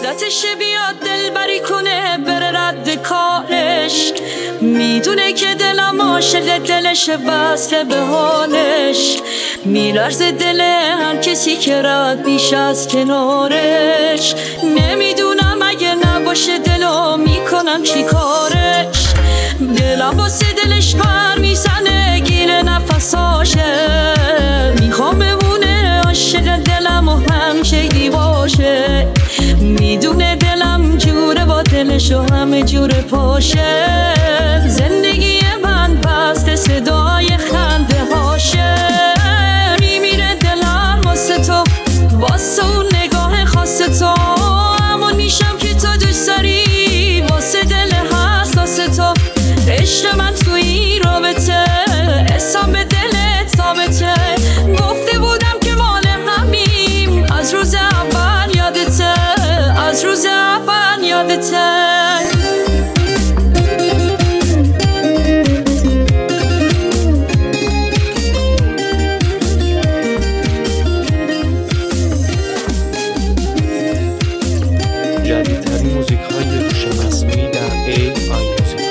عادتش بیاد دل بری کنه بره رد کارش، میدونه که دلم عاشق دلش وصله به حالش، میلرزه دل هر کسی که رد میشه از کنارش. نمیدونم اگه نباشه دلو میکنم چی کارش، دلم واسه دلش پر میزنه گیره نفساشه، میخوام بمونه عاشق دلم و همیشه باشه، میدونه دلم جوره با دلش و همه جوره پاشه، زندگی من پست صدای خنده هاشه، میمیره دلم واسه تو، واسه اون نگاه خاص تو، همون میشم که تو دوست داری، واسه دل حساس تو، عشق من تو این رابطه، اسم به دلت ثابته، گفته بودم که مال همیم، از روز اول یادته، از روز اول یادته. جدیدترین موزیک های هوش مصنوعی در AI موزیک.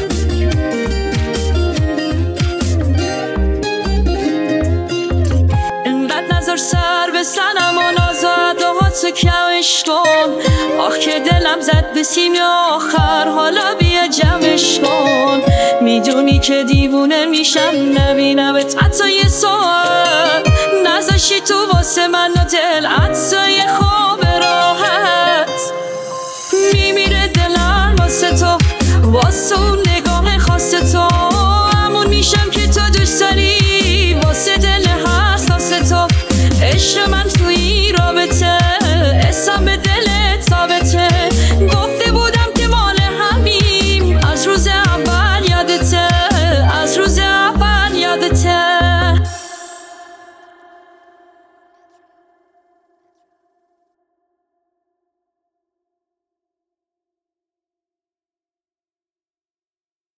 انقدر نظر سر بزنم و نازدهاتو کمش کن، آخ که دلم زد به سیم آخر، حالا بیا جمعش کن، میدونی که دیوونه میشم نبینمت حتی یه ساعت،